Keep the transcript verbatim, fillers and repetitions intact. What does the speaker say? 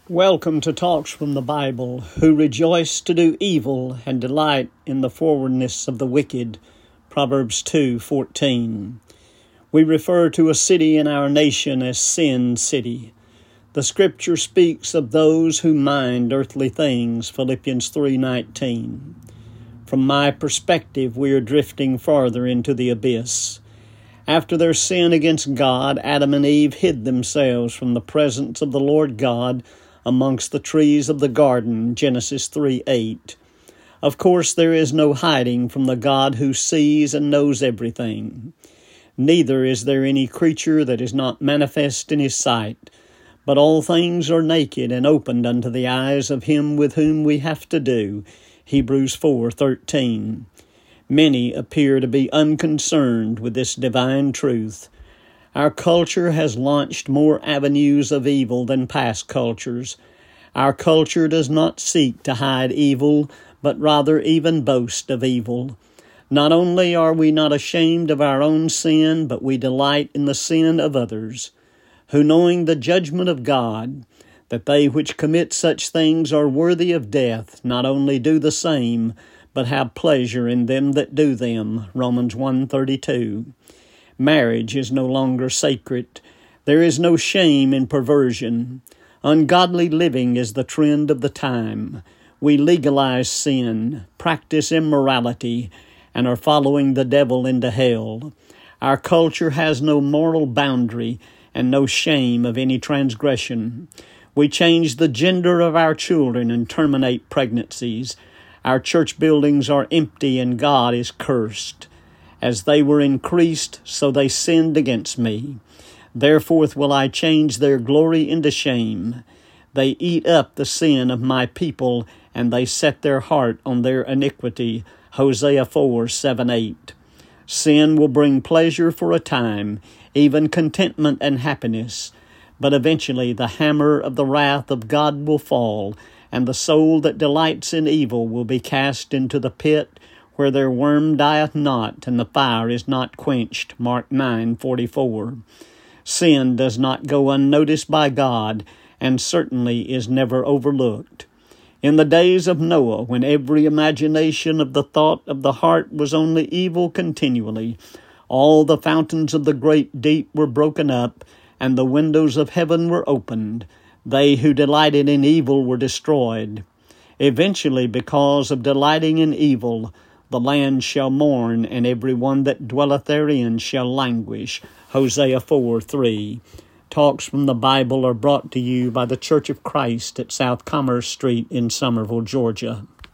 Welcome to Talks from the Bible, who rejoice to do evil and delight in the forwardness of the wicked. Proverbs two fourteen. We refer to a city in our nation as Sin City. The Scripture speaks of those who mind earthly things, Philippians three nineteen. From my perspective, we are drifting farther into the abyss. After their sin against God, Adam and Eve hid themselves from the presence of the Lord God amongst the trees of the garden, Genesis three eight. Of course, there is no hiding from the God who sees and knows everything. Neither is there any creature that is not manifest in his sight, but all things are naked and opened unto the eyes of him with whom we have to do, Hebrews four thirteen. Many appear to be unconcerned with this divine truth. Our culture has launched more avenues of evil than past cultures. Our culture does not seek to hide evil, but rather even boast of evil. Not only are we not ashamed of our own sin, but we delight in the sin of others, who knowing the judgment of God, that they which commit such things are worthy of death, not only do the same, but have pleasure in them that do them, Romans one thirty-two. Marriage is no longer sacred. There is no shame in perversion. Ungodly living is the trend of the time. We legalize sin, practice immorality, and are following the devil into hell. Our culture has no moral boundary and no shame of any transgression. We change the gender of our children and terminate pregnancies. Our church buildings are empty and God is cursed. As they were increased, so they sinned against me. Therefore will I change their glory into shame. They eat up the sin of my people, and they set their heart on their iniquity. Hosea four seven eight. Sin will bring pleasure for a time, even contentment and happiness. But eventually the hammer of the wrath of God will fall, and the soul that delights in evil will be cast into the pit, where their worm dieth not, and the fire is not quenched. Mark nine forty-four. Sin does not go unnoticed by God, and certainly is never overlooked. In the days of Noah, when every imagination of the thought of the heart was only evil continually, all the fountains of the great deep were broken up, and the windows of heaven were opened. They who delighted in evil were destroyed. Eventually, because of delighting in evil, the land shall mourn, and every one that dwelleth therein shall languish. Hosea four three. Talks from the Bible are brought to you by the Church of Christ at South Commerce Street in Somerville, Georgia.